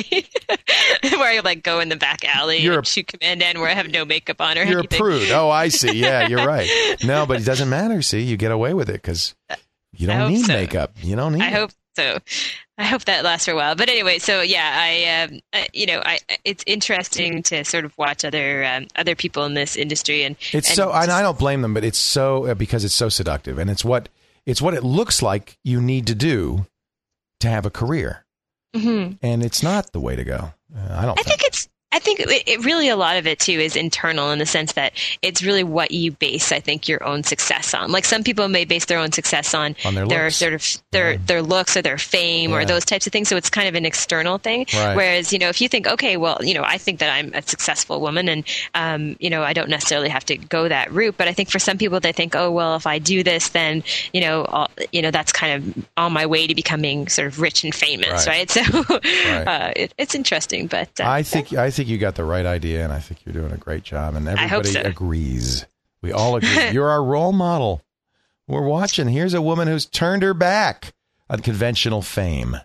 where I like go in the back alley you're and a, shoot Command N where I have no makeup on or you're anything. You're a prude. Oh, I see. Yeah, you're right. No, but it doesn't matter. See, you get away with it because you don't need so. makeup. You don't need I it. hope so. I hope that lasts for a while. But anyway, so yeah, I, um, I you know, I it's interesting to sort of watch other um, other people in this industry, and it's and so. just, and I don't blame them, but it's so uh, because it's so seductive, and it's what it's what it looks like you need to do to have a career. Mm-hmm. And it's not the way to go. Uh, I don't I think. think it's I think it, it really, a lot of it too is internal in the sense that it's really what you base, I think, your own success on. Like some people may base their own success on, on their, their looks. sort of their, yeah. their looks or their fame yeah. or those types of things. So it's kind of an external thing. Right. Whereas, you know, if you think, okay, well, you know, I think that I'm a successful woman and, um, you know, I don't necessarily have to go that route. But I think for some people, they think, oh, well, if I do this, then, you know, I'll, you know, that's kind of on my way to becoming sort of rich and famous. Right. right? So right. Uh, it, it's interesting. But uh, I think I think you got the right idea. Idea, and I think you're doing a great job, and everybody so. agrees. We all agree. You're our role model. We're watching. Here's a woman who's turned her back on conventional fame.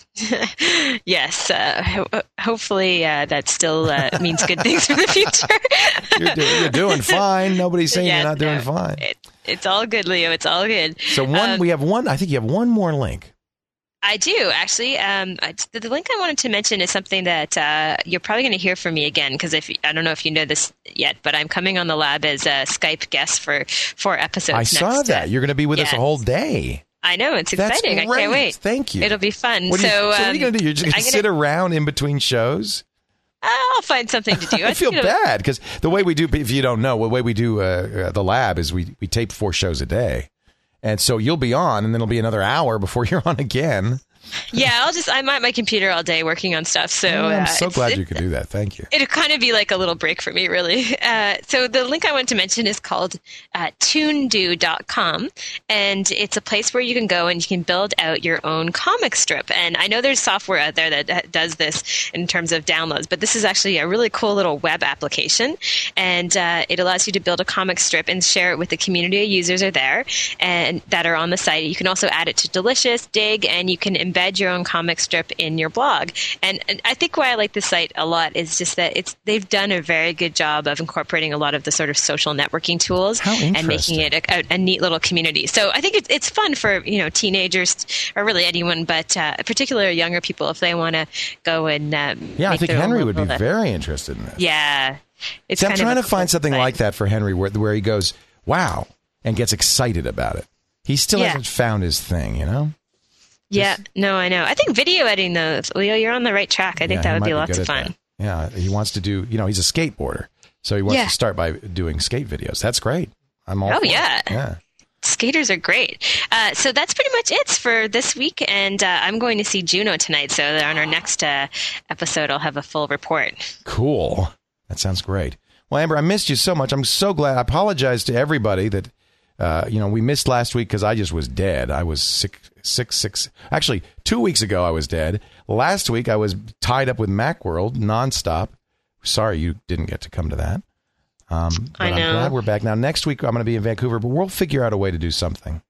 Yes. Uh, ho- hopefully uh, that still uh, means good things for the future. you're, do- you're doing fine. Nobody's saying yes, you're not doing no, fine. It, it's all good, Leo. It's all good. So one, um, we have one, I think you have one more link. I do, actually. Um, I, the link I wanted to mention is something that uh, you're probably going to hear from me again, because if I don't know if you know this yet, but I'm coming on the lab as a Skype guest for four episodes. I next, saw that. Uh, You're going to be with yes. us a whole day. I know. It's That's exciting. great. I can't wait. Thank you. It'll be fun. What so, you, so um, what are you going to do? You're just going to gonna, sit around in between shows? I'll find something to do. I feel you know, bad, because the way we do, if you don't know, the way we do uh, uh, the lab is we, we tape four shows a day. And so you'll be on, and then it'll be another hour before you're on again. Yeah, I'll just, I'm at my computer all day working on stuff. So oh, I'm uh, so glad it, you could do that. Thank you. It'd kind of be like a little break for me, really. Uh, so the link I wanted to mention is called uh, toondo dot com. And it's a place where you can go and you can build out your own comic strip. And I know there's software out there that, that does this in terms of downloads, but this is actually a really cool little web application. And uh, it allows you to build a comic strip and share it with the community of users are there and that are on the site. You can also add it to Delicious, Dig, and you can embed your own comic strip in your blog. And, and I think why I like this site a lot is just that it's they've done a very good job of incorporating a lot of the sort of social networking tools and making it a, a, a neat little community. So I think it's it's fun for, you know, teenagers or really anyone, but uh, particularly younger people if they want to go and um, yeah, I think Henry would be bit. very interested in this. Yeah, it's See, I'm kind trying of to find cool something site. like that for Henry, where where he goes, "Wow," and gets excited about it. He still Yeah. hasn't found his thing, you know. Yeah, no, I know. I think video editing, though, Leo, you're on the right track. I think Yeah, that he would might be be lots good of at fun. that. Yeah, he wants to do, you know, he's a skateboarder. So he wants Yeah. to start by doing skate videos. That's great. I'm all Oh, for it. yeah. Yeah. Skaters are great. Uh, so that's pretty much it for this week. And uh, I'm going to see Juno tonight. So that on our next uh, episode, I'll have a full report. Cool. That sounds great. Well, Amber, I missed you so much. I'm so glad. I apologize to everybody that, uh, you know, we missed last week because I just was dead. I was sick, sick, sick. Actually, two weeks ago, I was dead. Last week, I was tied up with Macworld nonstop. Sorry you didn't get to come to that. Um, but I know. I'm glad we're back. Now, next week, I'm going to be in Vancouver, but we'll figure out a way to do something.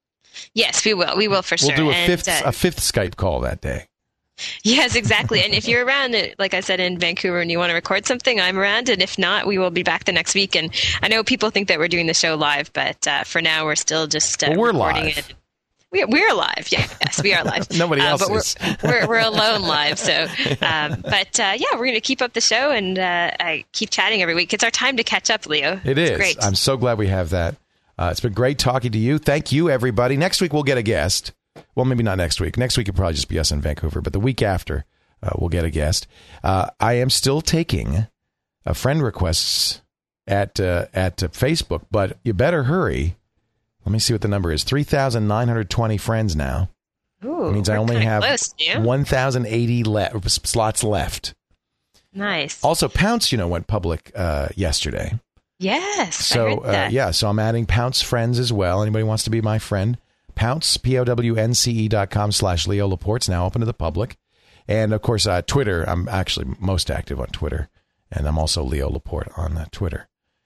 Yes, we will. We will for We'll sure. do a And, fifth, uh, a fifth Skype call that day. Yes, exactly. And if you're around, like I said, in Vancouver and you want to record something, I'm around. And if not, we will be back the next week. And I know people think that we're doing the show live, but uh, for now, we're still just uh, Well, we're recording live. it. We, we're live. Yeah, yes, we are live. Nobody uh, else but is. We're, we're, we're alone live. So, um, but uh, yeah, we're going to keep up the show and uh, I keep chatting every week. It's our time to catch up, Leo. It it's is. Great. I'm so glad we have that. Uh, it's been great talking to you. Thank you, everybody. Next week, we'll get a guest. Well, maybe not next week. Next week, it'll probably just be us in Vancouver. But the week after, uh, we'll get a guest. Uh, I am still taking uh, friend requests at uh, at uh, Facebook, but you better hurry. Let me see what the number is. three thousand nine hundred twenty friends now. Ooh, It means I we're only kinda have close, yeah? one thousand eighty le- slots left. Nice. Also, Pounce, you know, went public uh, yesterday. Yes. I So, heard uh, that. yeah, so I'm adding Pounce friends as well. Anybody wants to be my friend? Pounce, P O W N C E dot com slash Leo Laporte. It's now open to the public. And, of course, uh, Twitter. I'm actually most active on Twitter. And I'm also Leo Laporte on uh, Twitter.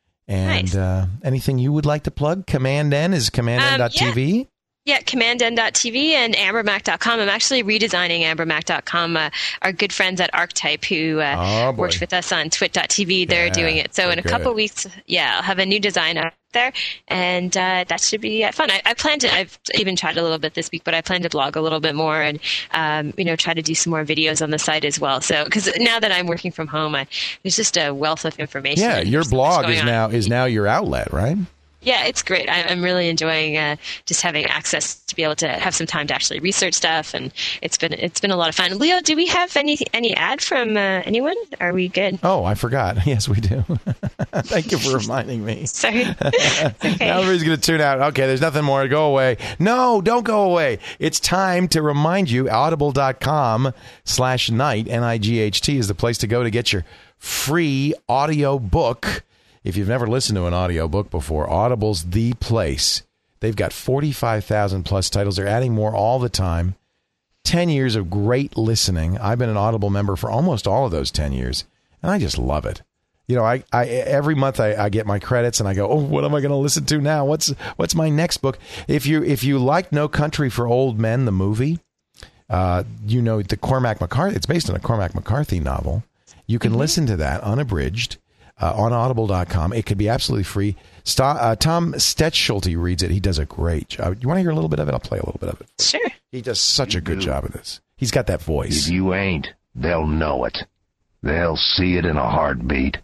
And Nice. uh, anything you would like to plug? Command N is command N dot T V. Um, Yeah, command N dot T V and amber mac dot com. I'm actually redesigning amber mac dot com. Uh, our good friends at Archetype who uh, Oh, boy. worked with us on twit dot T V, they're Yeah, doing it. So they're in a good. couple weeks, yeah, I'll have a new design up there, and uh, that should be uh, fun. I, I plan to, I've even tried a little bit this week, but I plan to blog a little bit more and, um, you know, try to do some more videos on the site as well. So, because now that I'm working from home, I, there's just a wealth of information. Yeah, and your there's so much blog going is on. now is now your outlet, right? Yeah, it's great. I, I'm really enjoying uh, just having access to be able to have some time to actually research stuff, and it's been it's been a lot of fun. Leo, do we have any any ad from uh, anyone? Are we good? Oh, I forgot. Yes, we do. Thank you for reminding me. Sorry. Okay. Now everybody's going to tune out. Okay, there's nothing more. Go away. No, don't go away. It's time to remind you, audible.com slash night, N I G H T, is the place to go to get your free audio book. If you've never listened to an audio book before, Audible's the place. They've got forty-five thousand plus titles. They're adding more all the time. ten years of great listening. I've been an Audible member for almost all of those ten years, and I just love it. You know, I, I every month I, I get my credits, and I go, oh, what am I going to listen to now? What's what's my next book? If you if you like No Country for Old Men, the movie, uh, you know the Cormac McCarthy. It's based on a Cormac McCarthy novel. You can mm-hmm. listen to that unabridged. Uh, on audible dot com. It could be absolutely free. St- uh, Tom Stetschulty reads it. He does a great job. You want to hear a little bit of it? I'll play a little bit of it. Sure. He does such a good job of this. He's got that voice. If you ain't, they'll know it. They'll see it in a heartbeat.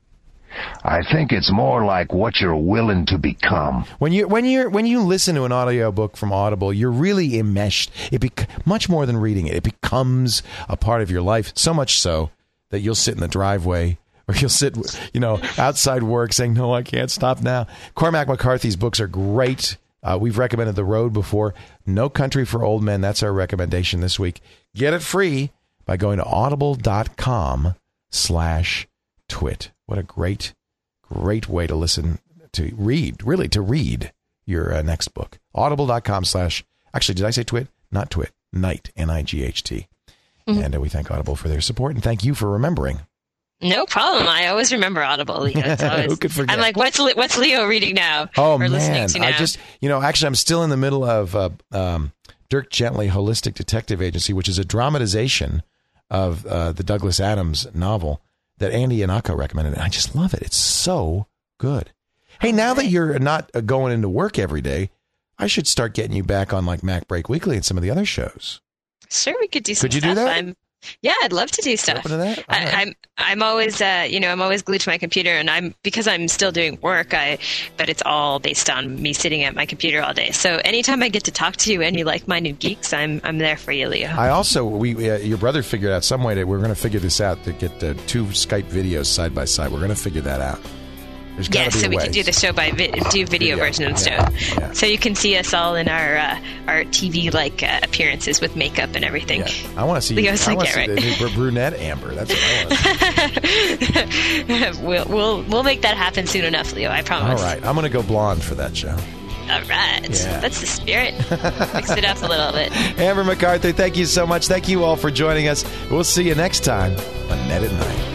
I think it's more like what you're willing to become. When you when you when you listen to an audiobook from Audible, you're really enmeshed. It bec- much more than reading it. It becomes a part of your life. So much so that you'll sit in the driveway. Or you'll sit, you know, outside work saying, no, I can't stop now. Cormac McCarthy's books are great. Uh, we've recommended The Road before. No Country for Old Men. That's our recommendation this week. Get it free by going to audible.com slash twit. What a great, great way to listen, to read, really to read your uh, next book. Audible.com slash, actually, did I say twit? Not twit. Night, N I G H T. Mm-hmm. And uh, we thank Audible for their support. And thank you for remembering. No problem. I always remember Audible. Leo. It's always, Who could forget? I'm like, what's Le- what's Leo reading now? Oh, or man. Listening to now? I just, you know, actually, I'm still in the middle of uh, um, Dirk Gently Holistic Detective Agency, which is a dramatization of uh, the Douglas Adams novel that Andy Yanako recommended. And I just love it. It's so good. Hey, now right. that you're not uh, going into work every day, I should start getting you back on like Mac Break Weekly and some of the other shows. Sure, we could do some Could you stuff. do that? I'm, yeah, I'd love to do stuff. Open to that? All I, right. I'm I'm always uh, you know I'm always glued to my computer, and I'm because I'm still doing work. I but it's all based on me sitting at my computer all day. So anytime I get to talk to you and you like-minded geeks, I'm I'm there for you, Leo. I also we uh, your brother figured out some way that we're going to figure this out to get uh, two Skype videos side by side. We're going to figure that out. There's yeah, be so a we way. can do the show by vi- do video, video version instead. Yeah, yeah. So you can see us all in our uh, our T V like uh, appearances with makeup and everything. Yeah. I want to see. Leo's I like, want to yeah, see right. the new brunette Amber. That's what I want. we'll we'll we'll make that happen soon enough, Leo. I promise. All right, I'm going to go blonde for that show. All right, yeah. That's the spirit. Mix it up a little bit. Amber McCarthy, thank you so much. Thank you all for joining us. We'll see you next time on Net at Night.